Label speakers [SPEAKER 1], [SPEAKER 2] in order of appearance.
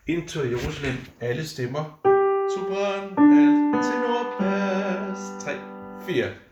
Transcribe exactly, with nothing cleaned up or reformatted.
[SPEAKER 1] Into Jerusalem, alle stemmer. Sopran, alt, tenor, bas, tre, fire.